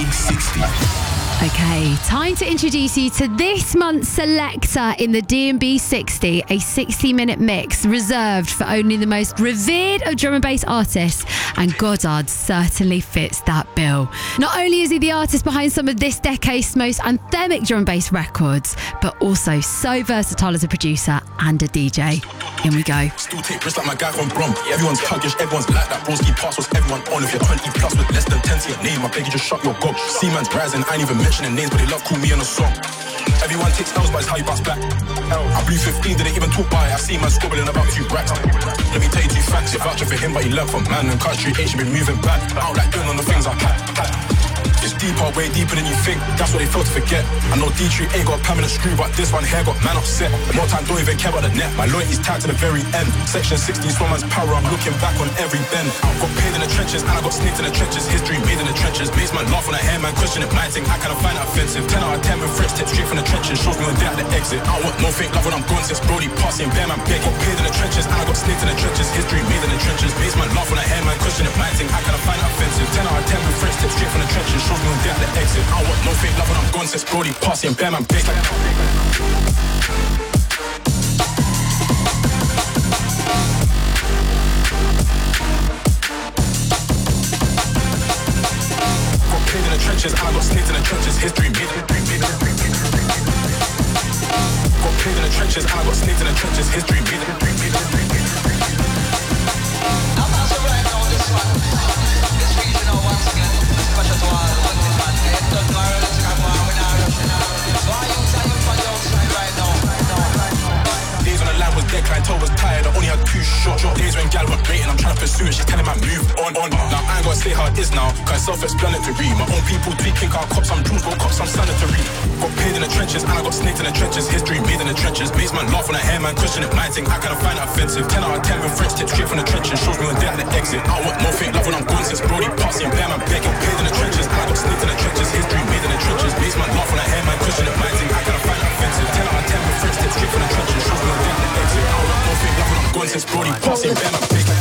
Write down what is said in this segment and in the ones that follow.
60. Okay, time to introduce you to this month's selector in the D&B 60, a 60-minute mix reserved for only the most revered of drum and bass artists, and Goddard certainly fits that bill. Not only is he the artist behind some of this decade's most anthemic drum and bass records, but also so versatile as a producer and a DJ. In we go. Still take risks like my guy from Brum. Everyone's huggish, everyone's like that. Broski pass what's everyone on. If you're 20 plus with less than 10 to your name, I beg you just shut your gob. Seaman's rising, I ain't even mentioning names, but they love call me on a song. Everyone takes L's, but it's how you bounce back. I blew 15, didn't even talk by it. I see man scribbling about 2 racks. Let me tell you 2 facts. You're vouching for him, but he learned from man and country. Ain't she been moving back? I don't like doing on the things I had. It's deeper, way deeper than you think. That's what they fail to forget. I know D3 ain't got a permanent screw, but this one here got man upset. More time, don't even care about the net. My loyalty's tied to the very end. Section 16, someone's power. I'm looking back on every bend. I got paid in the trenches, and I got snaked in the trenches. History made in the trenches. Makes man laugh when I hear man question it. My thing, I kinda find it offensive. 10 out of 10 with French tips straight from the trenches. Shows me when they're at the exit. I want no fake love when I'm gone. Since Brody passing, bare man beg. Got paid in the trenches, and I got snaked in the trenches. History made in the trenches. Makes man laugh when I hear man question it. My thing, I kinda find it offensive. 10 out of 10 with French tips straight from the trenches. Shows me when they're at the exit. I want no fake love when I'm gone. Since Brody passing, bare man beg. In the trenches, and I got snaked in the trenches. History made it. Got paid in the trenches, and I got snaked in the trenches. History made it. I'm also right on this one. This regional once again. Special to all the women, man. It doesn't matter what's going on, we're not rushing out. So I use that for the outside right now. Days when the line was dead, clientele was tired. I only had 2 shots. Days when gal was rating, I'm trying to pursue it. She's telling my move on. Now I ain't gonna say how it is now, cause it's self-explanatory. My own people tweaking, car cops, I'm jewels, go cops, I'm sanitary. Got paid in the trenches, and I got snaked in the trenches. History made in the trenches. Makes man laugh when I hear man question it. My thing, I kinda find it offensive. 10 out of 10 with French tips straight from the trenches. Shows me when they're at the exit. I want no fake love when I'm gone. Since Brody passing, bare man beg. Got paid in the trenches, and I got snaked in the trenches. History made in the trenches. Makes man laugh when I hear man question it. My thing, I kinda find it offensive. 10 out of 10 with French tips straight from the trenches. Shows me when they're at the exit. I want no fake love when I'm gone. Since Brody passing, bare man beg.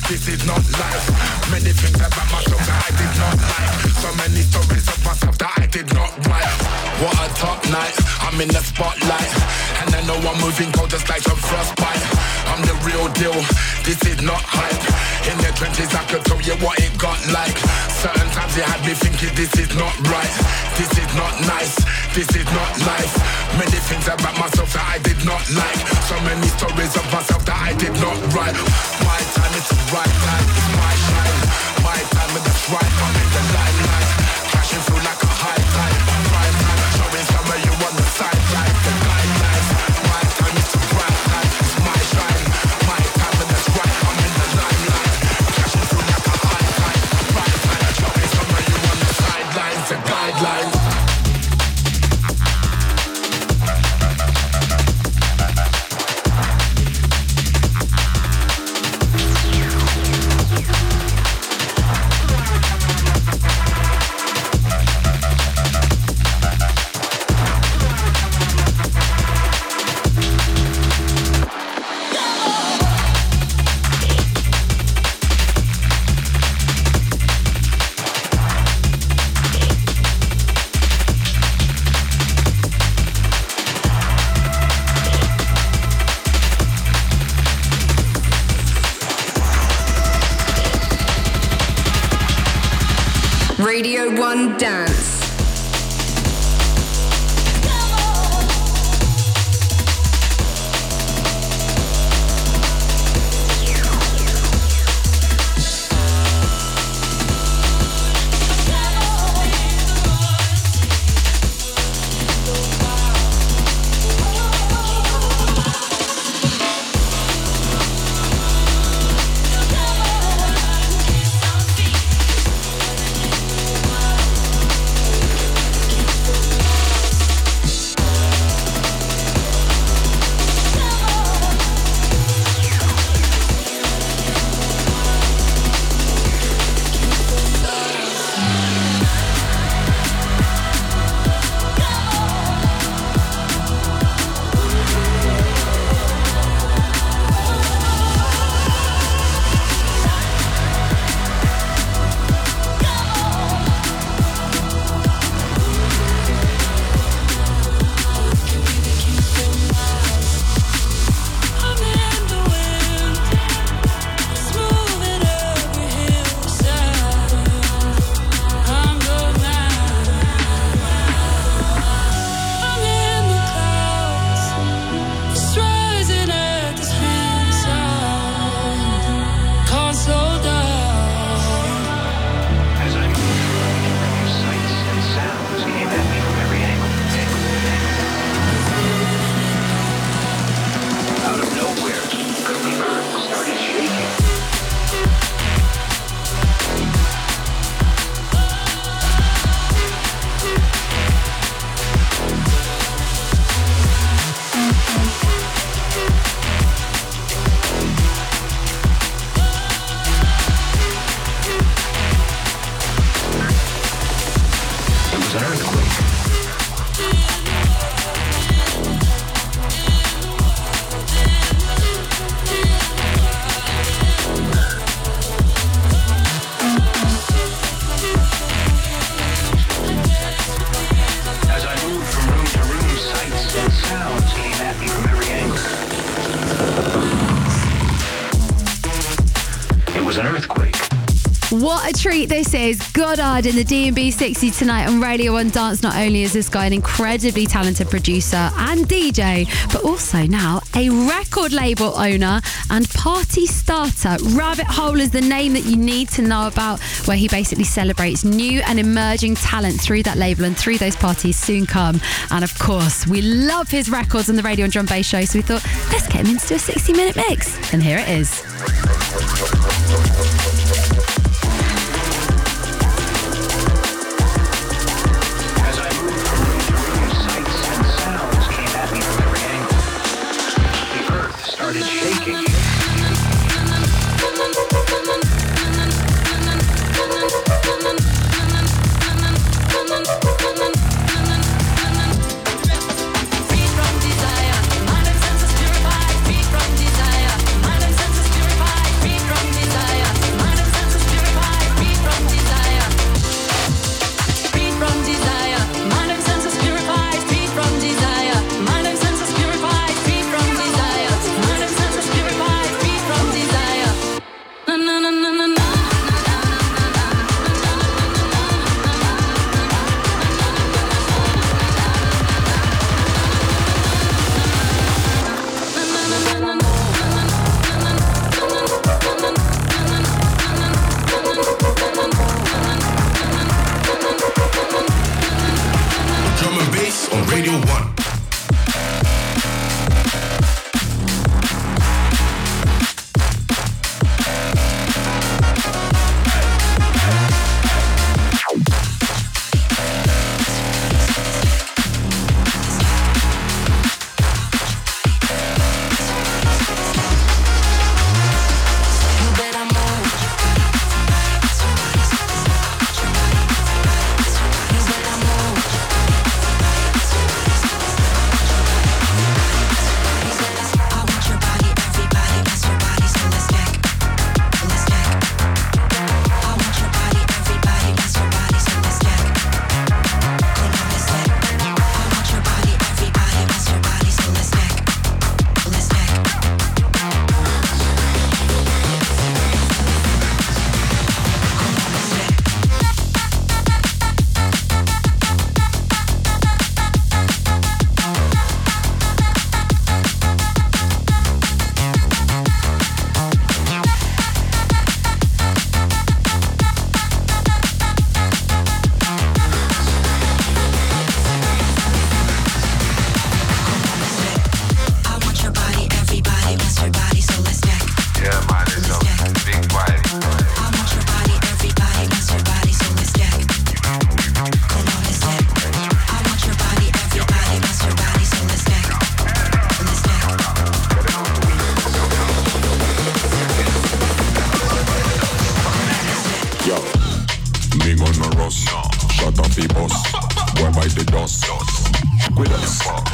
this is not life. Many things about myself that I did not like. So many stories of myself that I did not write. What a top night, I'm in the spotlight. And I know I'm moving cold just like some frostbite. I'm the real deal, this is not hype. In the trenches I could tell you what it got like. Certain times it had me thinking this is not right. This is not nice, this is not life. Many things about myself that I did not like. So many stories of myself that I did not write. My time is the right time, it's my time. My time is the right, I'm in the limelight. Crashing through like a high tide. Right time, showing some of you on the sideline. The guidelines, my time is the right time, it's my shine. My time is the right, I'm in the limelight. Crashing through like a high tide. Right time, showing some of you on the sidelines. The guidelines. Radio 1 Dance. What a treat this is. Goddard in the D&B 60 tonight on Radio 1 Dance. Not only is this guy an incredibly talented producer and DJ, but also now a record label owner and party starter. Rabbit Hole is the name that you need to know about, where he basically celebrates new and emerging talent through that label and through those parties soon come. And of course, we love his records on the Radio and Drum Bass show, so we thought, let's get him into a 60-minute mix. And here it is. Started shaking. Desire, mind and senses purified, free from desire.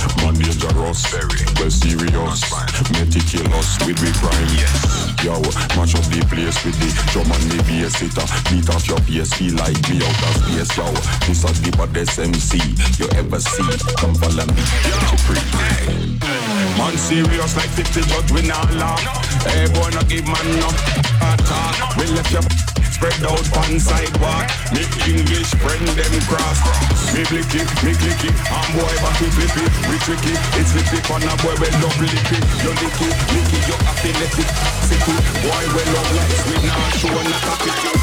Man dangerous, very well serious, meticulous with we crime. Yo, match up the place with the drum and the bass hitter. Beat off your PS, feel like me out of space. Yo, this is the baddest MC you ever see. Come follow me, get you free. Man serious like 50 judge we not laugh. Hey boy, no give man no attack. We left your spread out on sidewalk. Make English friend them cross. Me blicky, and boy back we flippy. We tricky, it's flippy on a boy we love lippy. You licky, you athletic. Sicky, boy we love lights. We not show not a pity.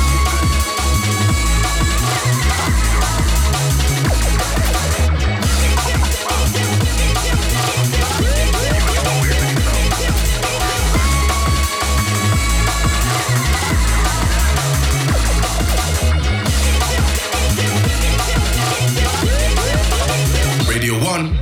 Radio 1.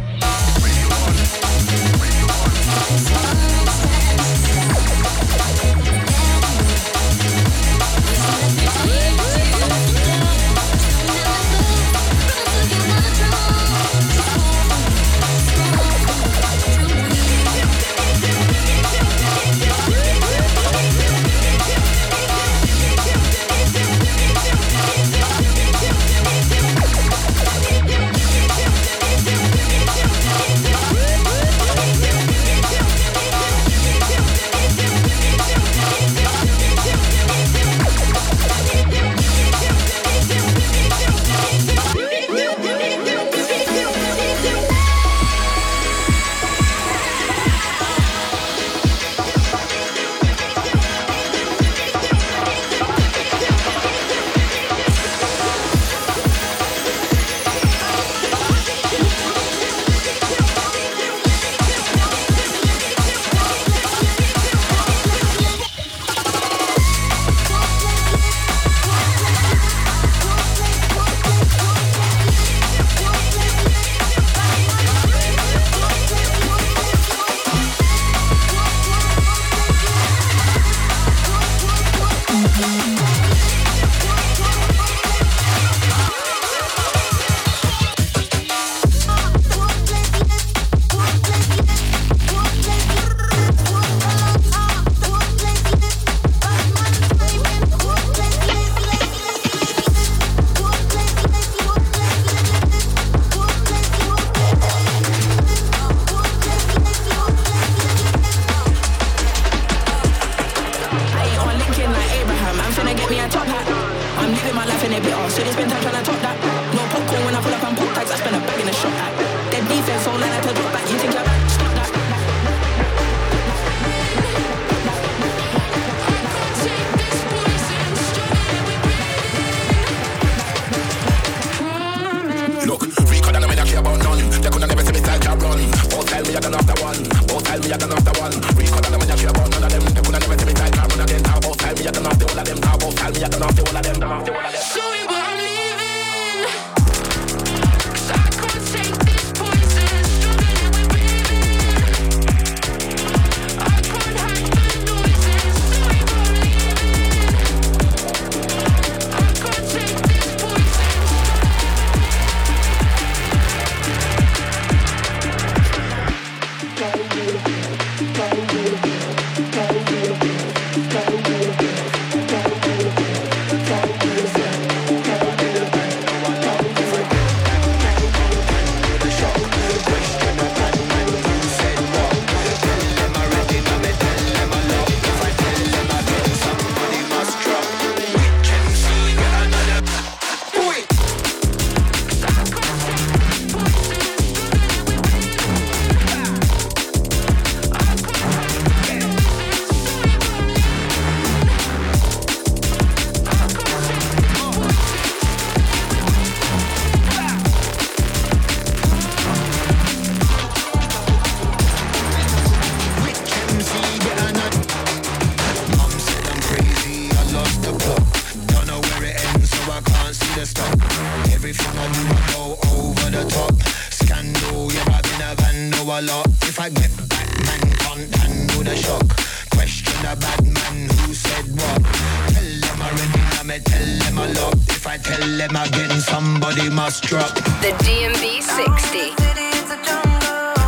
Drop. The DMB 60.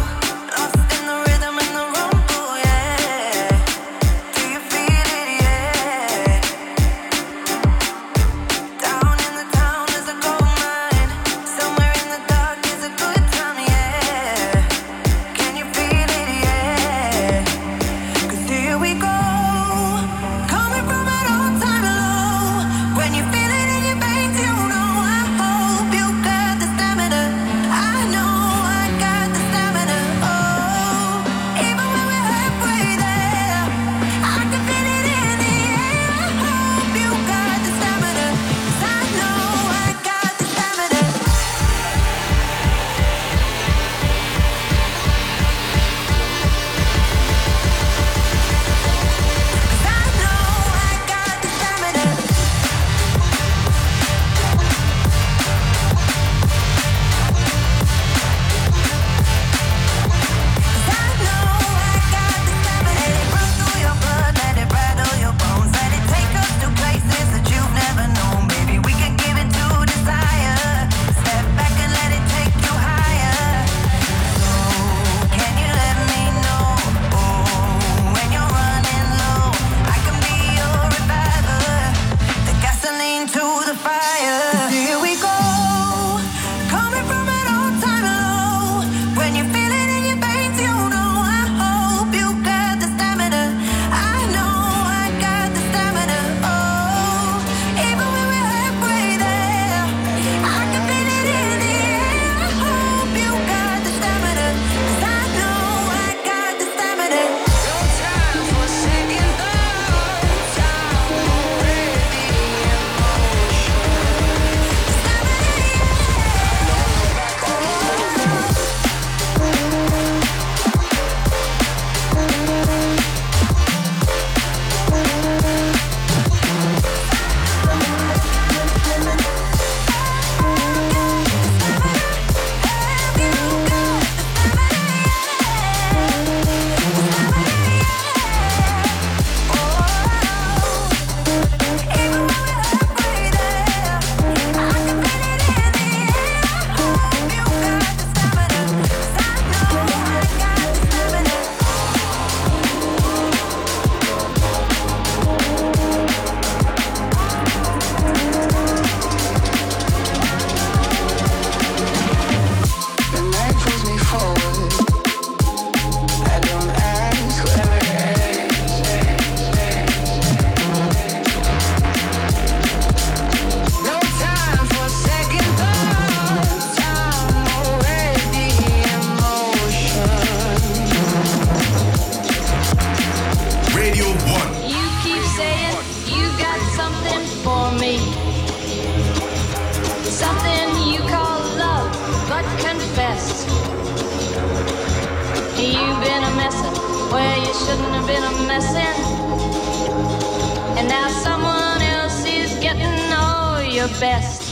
your best.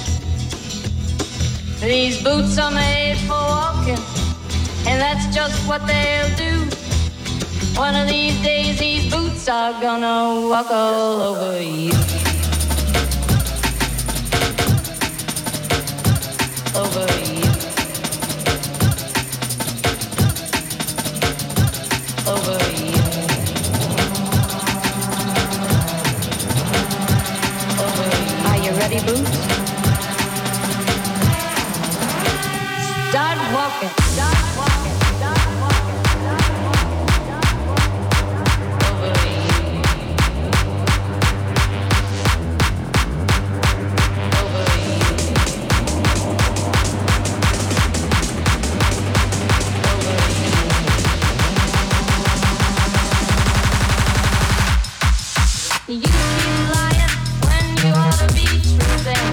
These boots are made for walking, and that's just what they'll do. One of these days these boots are gonna walk all over you. Over you. Over you. Over you. Are you ready, boots? Start walking. Start walking. Start walking. Start walking. Over you. Over you. Over you. You keep lying when you ought to be truthing,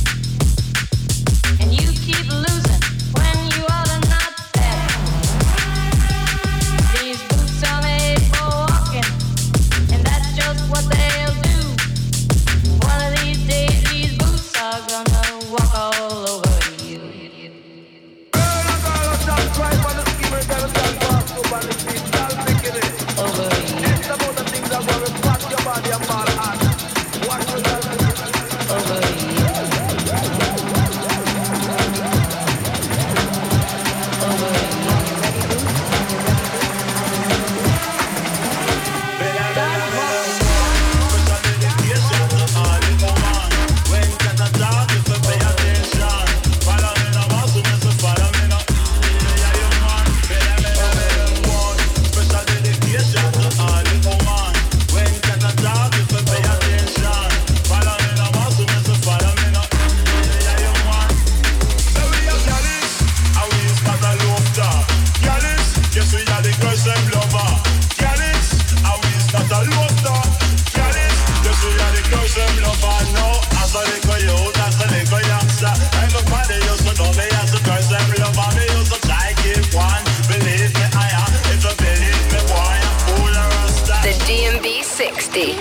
and you keep losing when you ought to not bet. These boots are made for walking, and that's just what they'll do. One of these days these boots are gonna walk all over you. Over you. Over you. Over you. The DMB 60.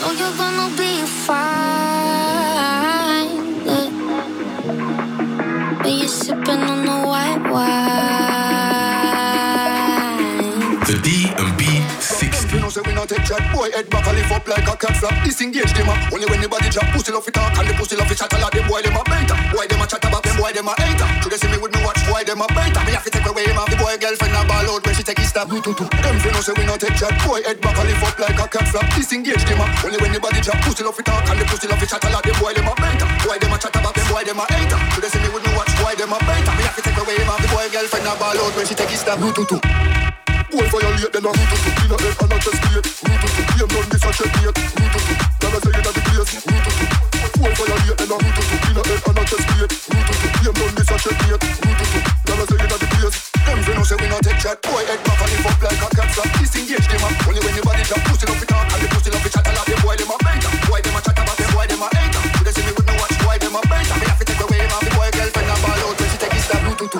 know you're gonna be fine. Yeah. When you're sipping on the white wine. The D&B 60. You know say we not take chat. Boy head back and lift up like a cat flap. Disengage them up. Only when the body drop. Pussy love it talk and the pussy love it chat. A lot them boy them a beta. Boy them a chat about them boy them a hater. Should they see me with me watch boy them a beta. Me have to take away him off the boy girlfriend a ball out when she take his stab. Them you know say we not take chat. Boy head back and lift up like a cat flap. Disengage them up. Only when the body drop. Pussy love it talk and the pussy love it chat. A lot them boy them a beta. Boy them a chat about them boy them a hater. Should they see me with me watch boy them a beta. Me have to take away him off the boy girlfriend a ball out when she take his stab. Boy violate, then a root-to-to. In a head and a chest plate. Root-to-to. Game done this a checkmate. Root-to-to. Never say in a the place. Root-to-to. Boy violate, then a root-to-to. In a head and a chest plate. Root-to-to. Game done this a checkmate. Root-to-to. Never say in a the place. Them fi know say we not take chat. Boy head back and lift up like a cat flap. Disengage them up. Only when the body drop. Pussy love it talk and the pussy love it chat. A lot them boy them a beta. Boy them a chat about them boy them a hater. Should they see me with me watch boy them a beta. Me have to take away him off the boy girlfriend a ball out when she take his stab. Root-to-to.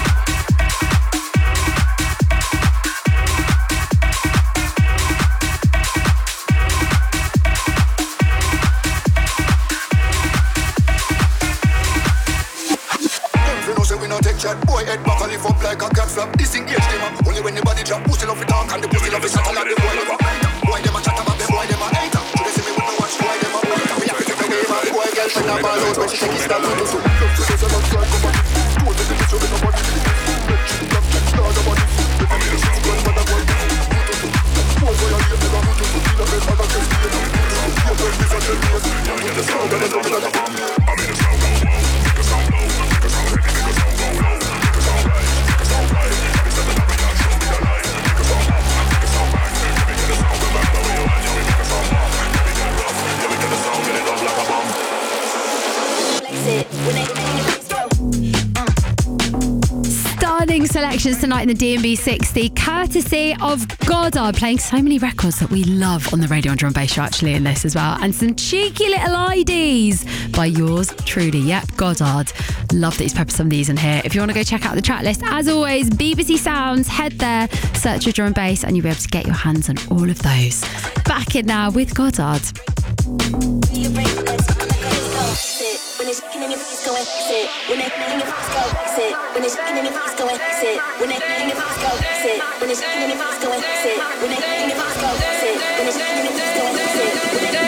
Chat. Boy head back and lift up like a cat flap. Disengage them up. Only when the body drop. Pussy love it talk and the pussy love it chat. A lot them boy them a hater. Boy them a chat about them boy them a hater. Should they see me with me watch boy them a hater. Me have to take away my boy girlfriend a ball out when she take his stab. Selections tonight in the D&B 60, courtesy of Goddard, playing so many records that we love on the Radio and Drum Bass Show, actually, in this as well, and some cheeky little IDs by yours truly. Yep, Goddard. Love that he's peppered some of these in here. If you want to go check out the track list, as always, BBC Sounds, head there, search your drum and bass, and you'll be able to get your hands on all of those. Back in now with Goddard. When it's shaking in your face, go exit. When it's shaking in your face, go exit. When it's shaking in your face, go exit. When it's shaking in your face, go exit. When it's shaking in your face, go exit. When it's shaking in your face, go exit. When it's shaking in your face, go exit.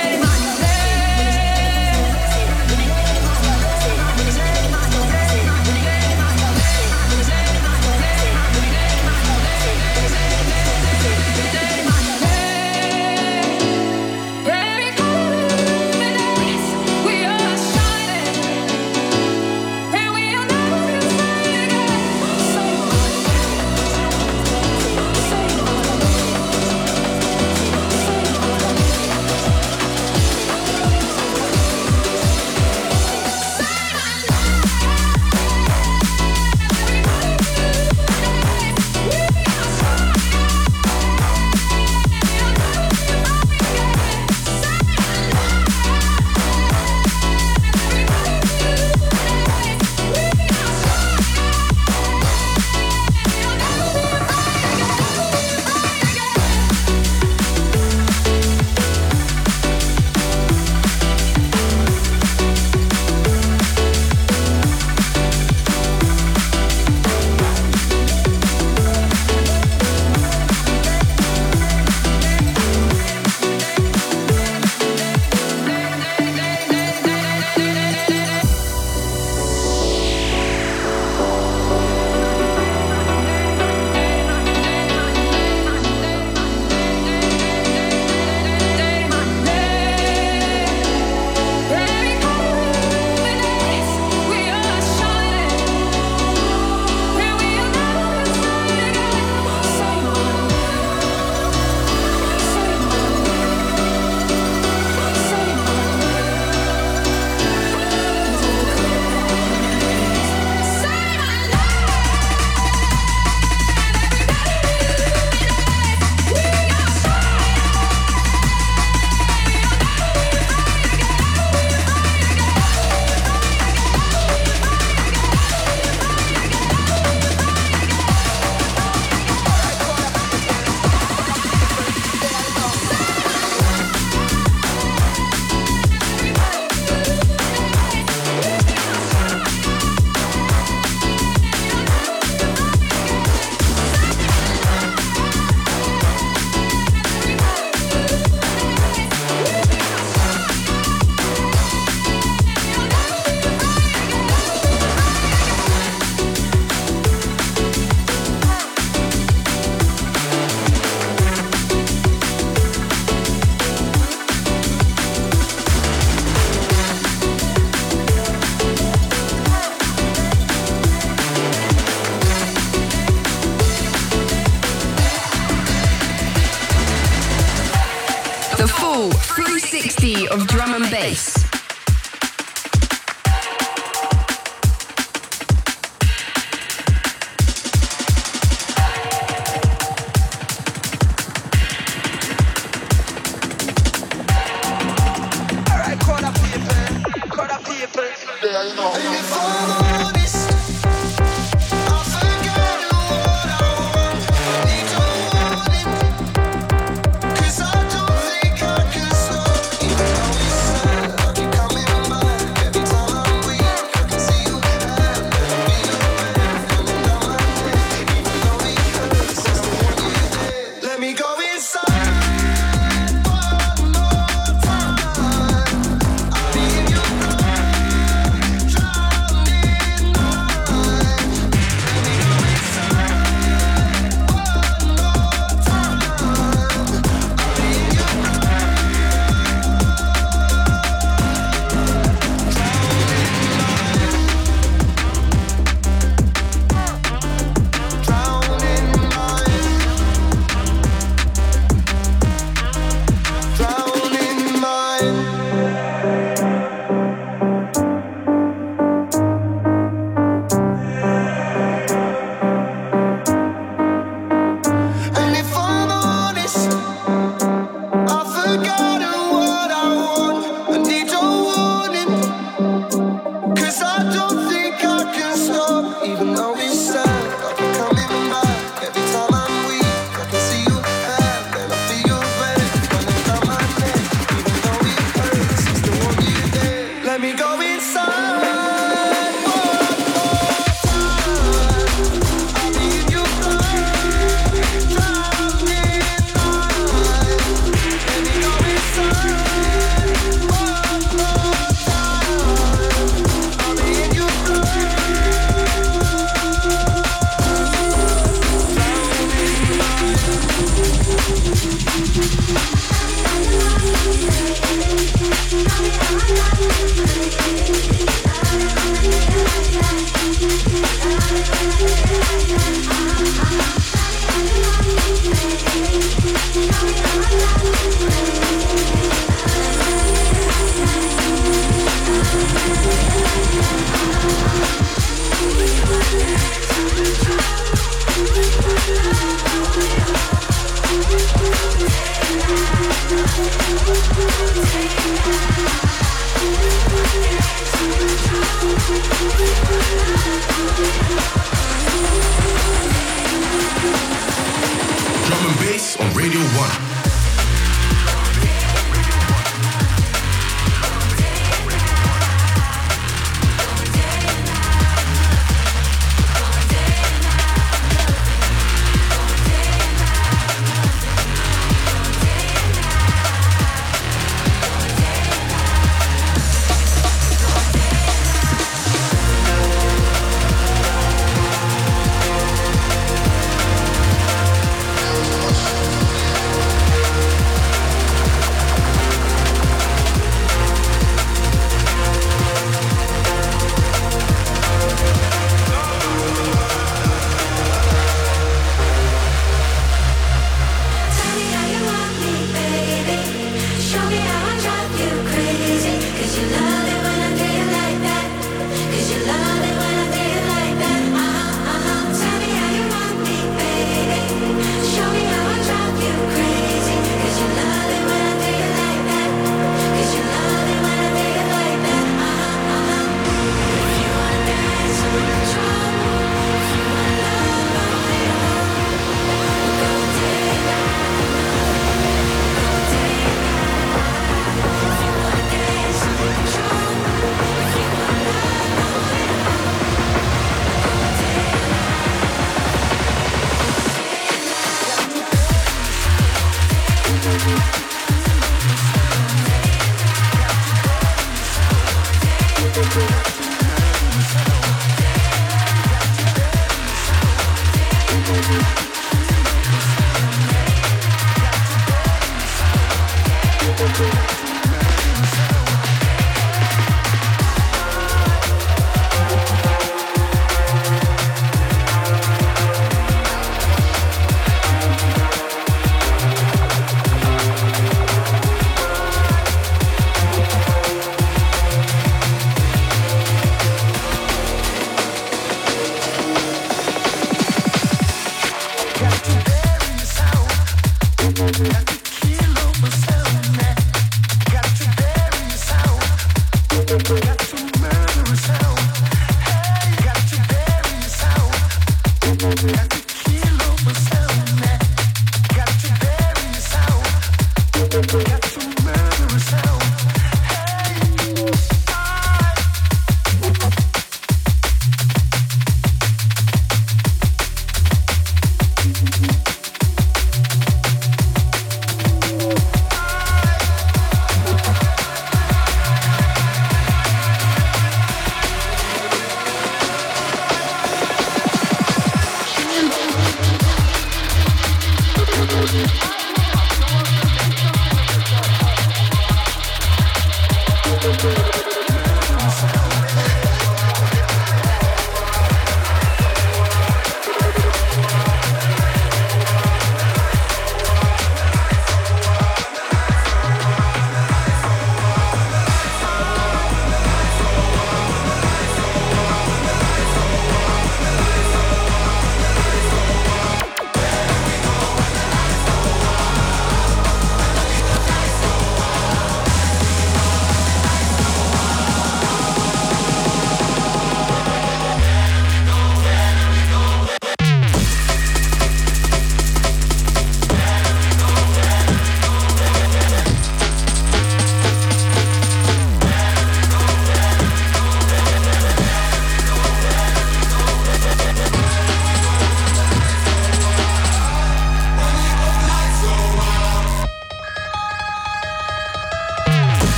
full 360 of drum and bass.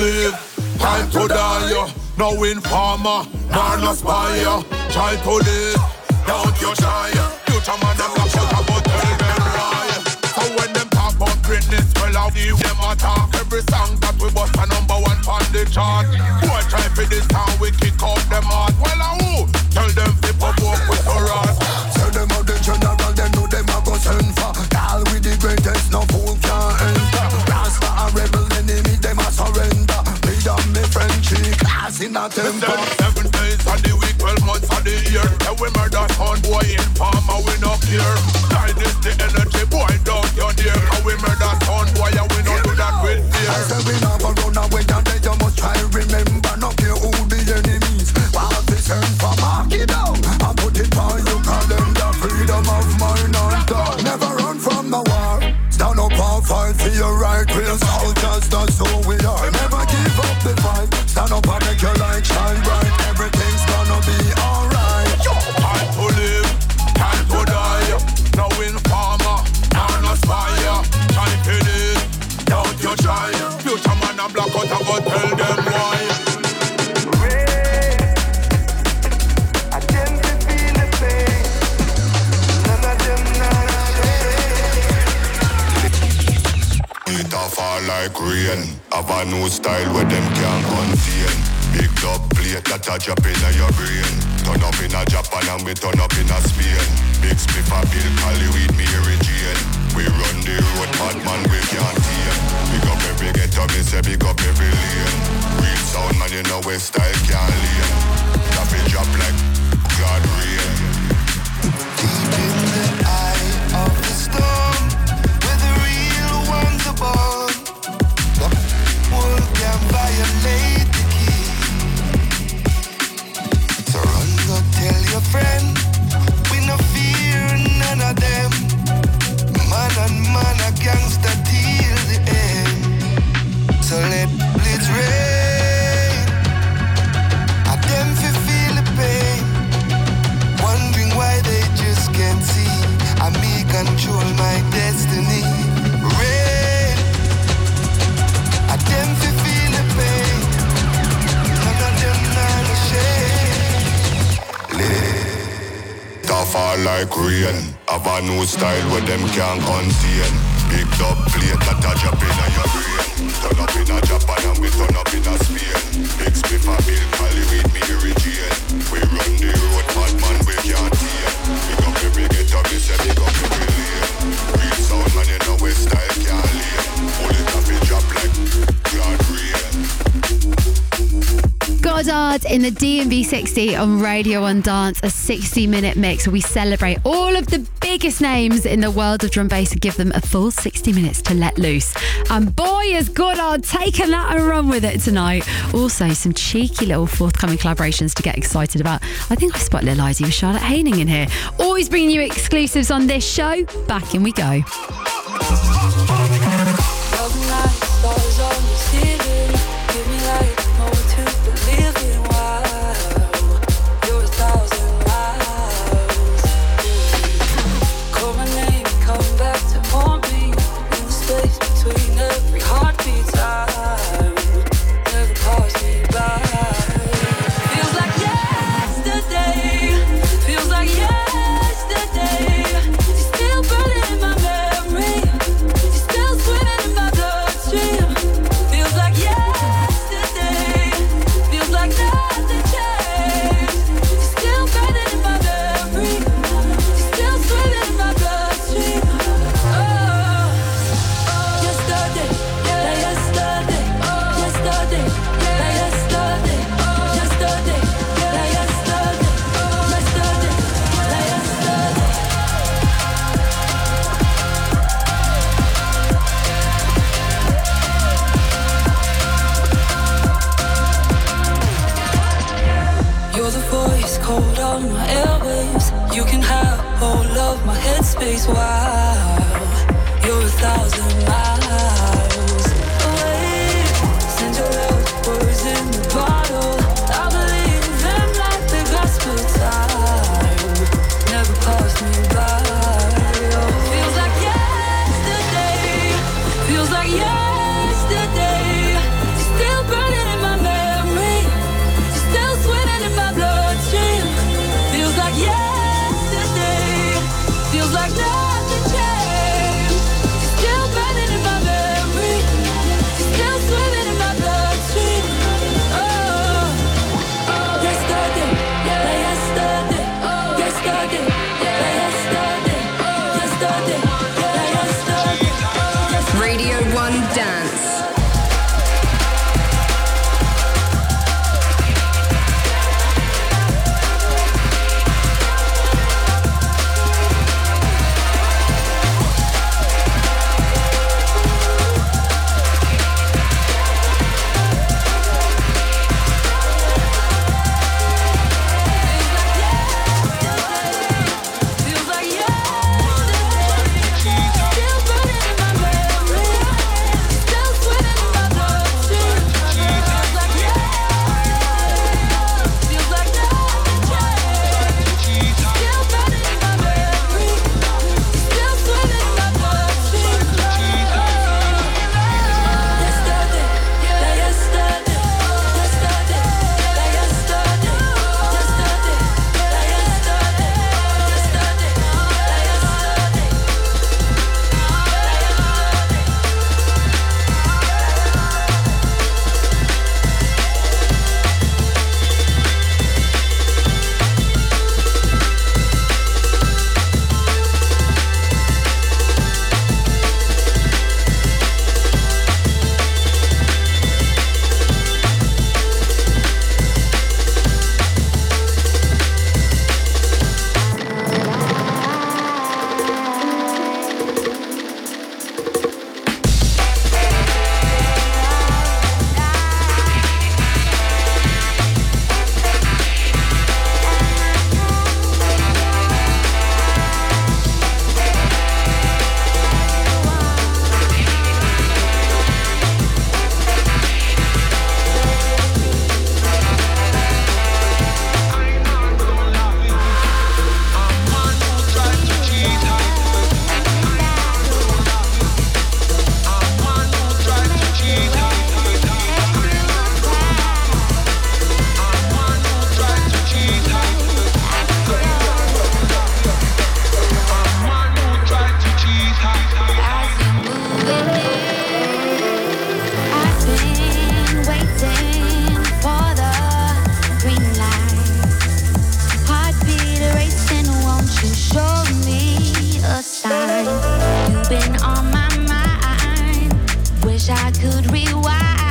live, time to die. No informer, nor no spy. Try to live, don't you try. Future man them black out about tell them why. So when them talk about greatness, well I'll give them a talk. Every song that we bust a number one on the chart. Boy try for this town, we kick off them heart. Well who? Tell them flip up walk with the rat. Tell them how the general, they know them a go send for. All with the greatest, no fool can enter. Rasta a rebel enemy, them a surrender. Me and me friend cheek, as in a temper. 7 days of the week, 12 months of the year. And we murder son, boy in farmer, we no care. Guide is the energy, boy don't you dare. And we murder son, boy and we don't do that with fear. I say we never run away and they you must try remember. Not care who the enemies. While this turn from mark it down and put it on your calendar. Freedom of mind and thought. Never run from the war. Stand up and fight for your right. We're soldiers, that's who we are. Never give up the fight. Stand up and make your light shine bright. Everything's gonna be alright. Time to live, time to die. No informer, no spire. Time to live, don't you try. Future man and black out and go tell them why. It a fall like rain. Have a new style where them can't contain. Big up plate that a drop in your brain. Turn up in a Japan and we turn up in a Spain. Big spliff a Bill Cali with me Mary Jane. We run the road, bad man we can't tame. Big up every ghetto, me say big up every lane. Real sound man, you know where style can't lane. Traffic drop like God rain. Deep in the eye of the storm, where the real ones are born. The world can violate the key. So run, go tell your friend, we no fear none of them. Man and man a gangster till the end. So let blitz rain. I them feel the pain, wondering why they just can't see. I me control my destiny. Rain. I them feel the pain. None of them not ashamed. Let it fall like rain. Have a new style where them can't contain. Big up plate that a drop in your brain. Turn up in a Japan and we turn up in a Spain. Big spliff a Bill Cali with me Mary Jane. We run the road, bad man we can't tame. Big up every ghetto, me say big up every lane. Real sound man, you know where style can't lane. Bullet off it drop like God rain. Goddard in the DMB 60 on Radio 1 Dance, a 60-minute mix where we celebrate all of the biggest names in the world of drum bass and give them a full 60 minutes to let loose. And boy, has Goddard taken that and run with it tonight. Also, some cheeky little forthcoming collaborations to get excited about. I think I spotted Lil Izzy with Charlotte Haining in here. Always bringing you exclusives on this show. Back in we go. Space, wow, you're 1,000 miles away. Send your love words in the bottle. I believe them like the gospel time. Never passed me by. Oh, feels like yesterday. Feels like yesterday. You're still burning. could rewind.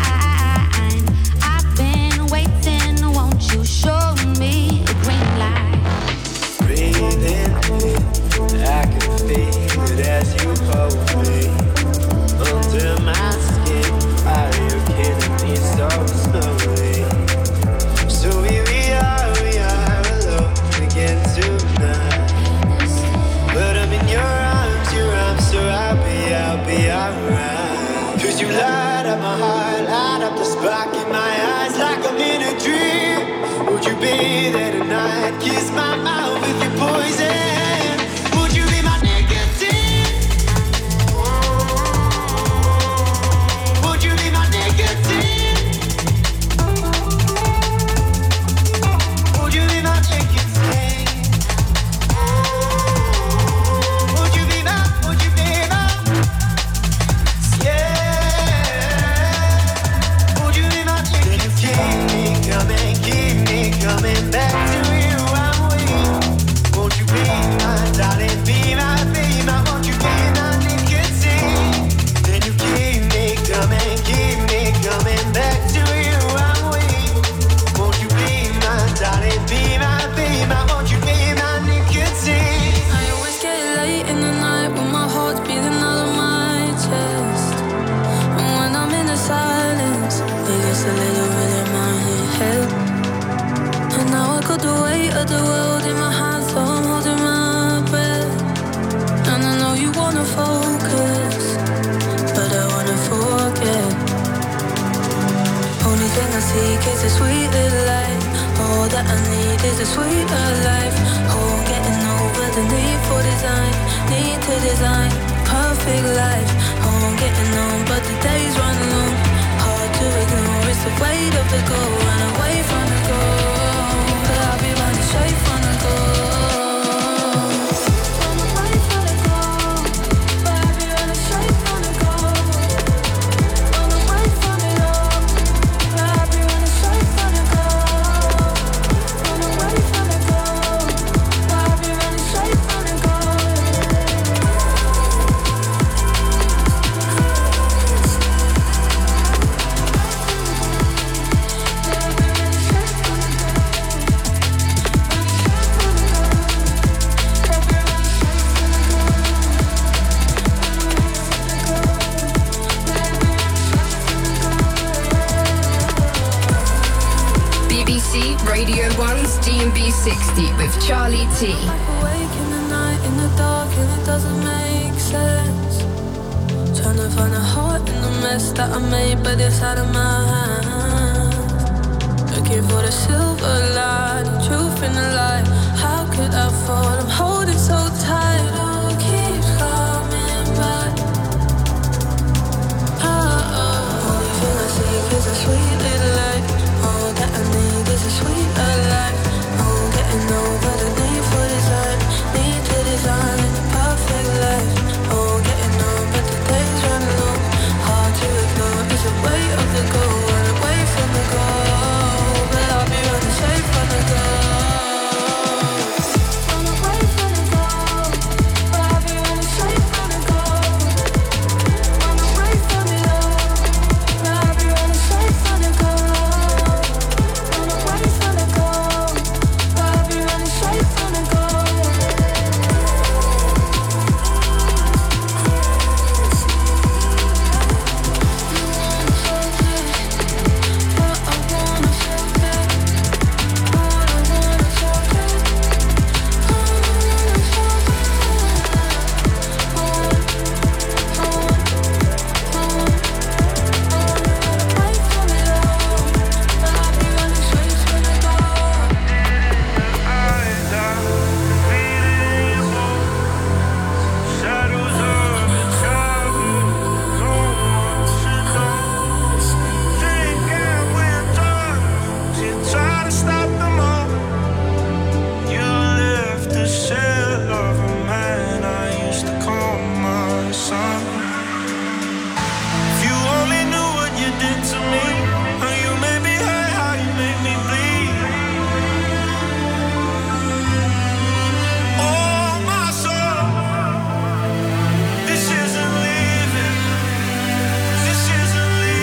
I've been waiting, won't you show me a green light? Breathing in, I can feel it as you hold me. Under my skin, are you killing me so slowly? So here we are alone again tonight. But I'm in your arms, so I'll be alright. 'Cause you light up my heart, light up the spark in my eyes like I'm in a dream. Would you be there tonight? Kiss my mouth with your poison. Would you be my nicotine? Would you be my nicotine? Would you be my nicotine? Would you be my, yeah. Would you be my nicotine? Keep me coming back to you, I'm waiting. Won't you be my darling, be my, won't you be my nicotine? Then you keep me coming back to you, I'm waiting. Won't you be my darling, be my, won't you be my nicotine? I always get late in the night when my heart's beating out of my chest. And when I'm in the silence, it gets a little bit in my head. And now I got the weight of the world in my hands, so I'm holding my breath. And I know you wanna focus, but I wanna forget. Only thing I seek is a sweet little life. All that I need is a sweeter life. Oh, getting over the need for design, need to design perfect life. Oh, I'm getting on, but the days run long. Hard to ignore, it's the weight of the goal. Run away from the goal, but I'll be running straight from the goal. Run away from the goal, but I'll be running straight from the goal. Run away from it all, but I'll be running straight from the goal. Run away from the goal, but I'll be running straight from the goal. BBC Radio 1's DMB 60 with Charlie T. Awake in the night, in the dark, and it doesn't make sense. Trying to find a heart in the mess that I made, but it's out of my hands. Looking for the silver light, the truth in the light. How could I fall? I'm holding so tight. Oh, it keeps coming back. Only thing I seek is a sweet little light. All that I need is a sweeter life. Oh, getting over the need for design, need to design a perfect life. Oh, getting on, but the days run long. Hard to ignore, it's the way of the goal. Run away from the goal, but I'll be running straight from the goal. Run away from the goal, but I'll be running straight from the goal. Run away from it all, but I'll be running straight from the goal. Run away from the goal, but I'll be running straight from the goal. This isn't leaving. This isn't leaving.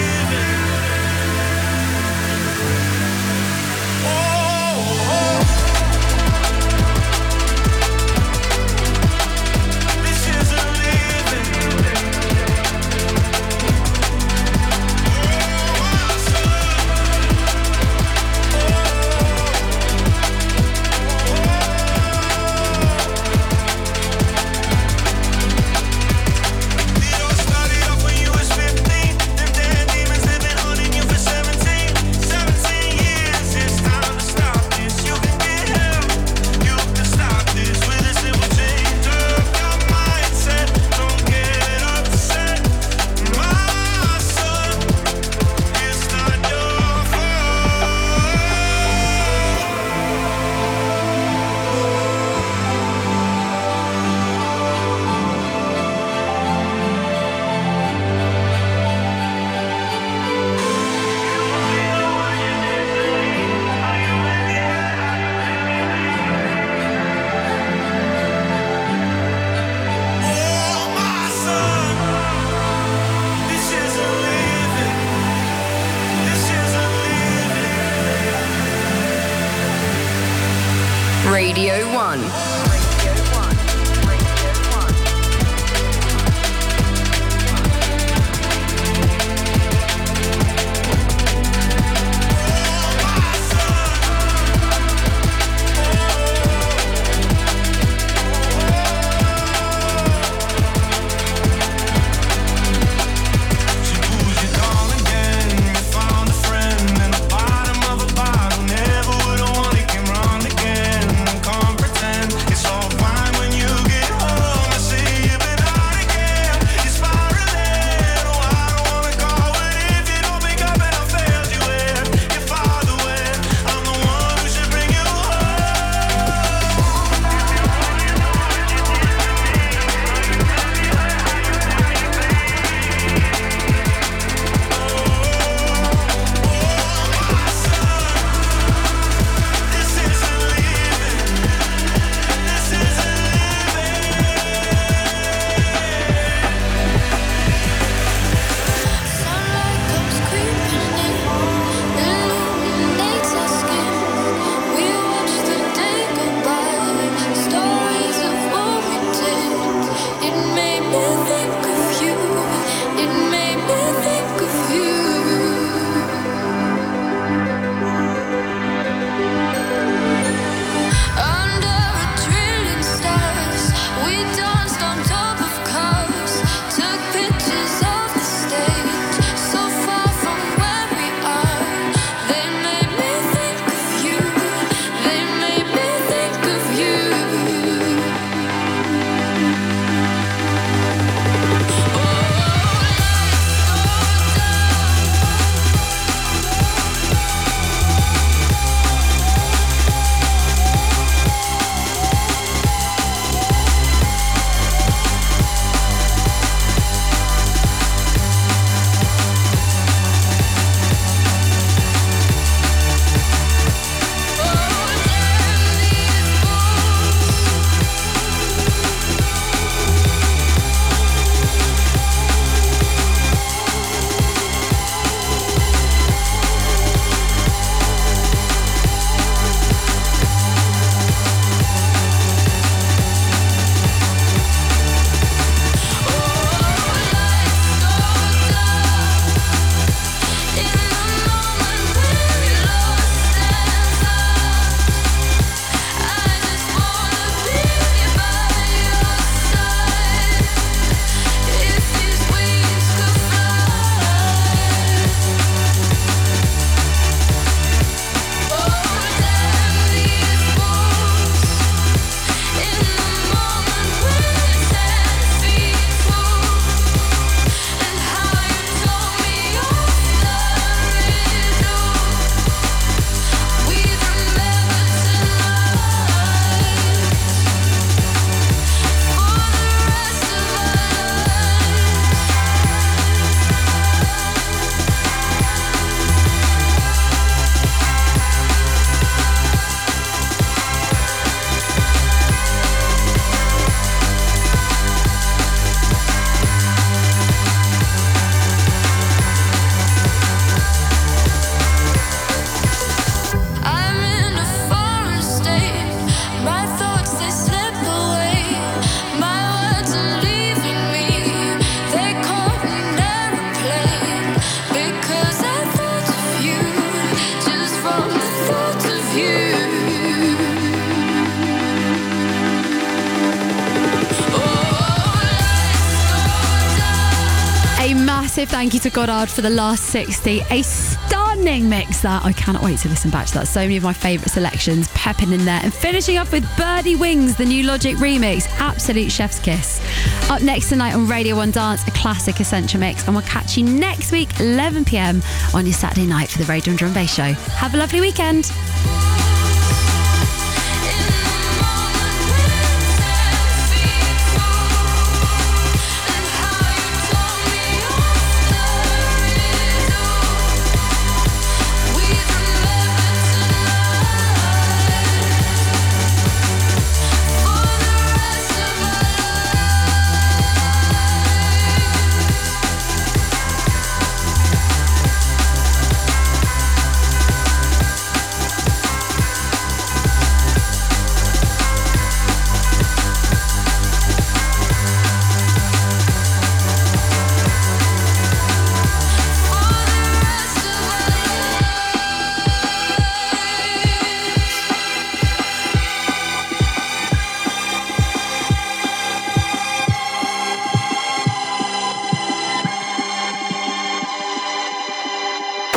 Radio 1. massive thank you to Goddard for the last 60. A stunning mix that. I cannot wait to listen back to that. So many of my favourite selections pepping in there. And finishing off with Birdie Wings, the new Logic remix. Absolute chef's kiss. Up next tonight on Radio 1 Dance, a classic Essential Mix. And we'll catch you next week, 11 p.m. on your Saturday night for the Radio 1 Drum Bass Show. Have a lovely weekend.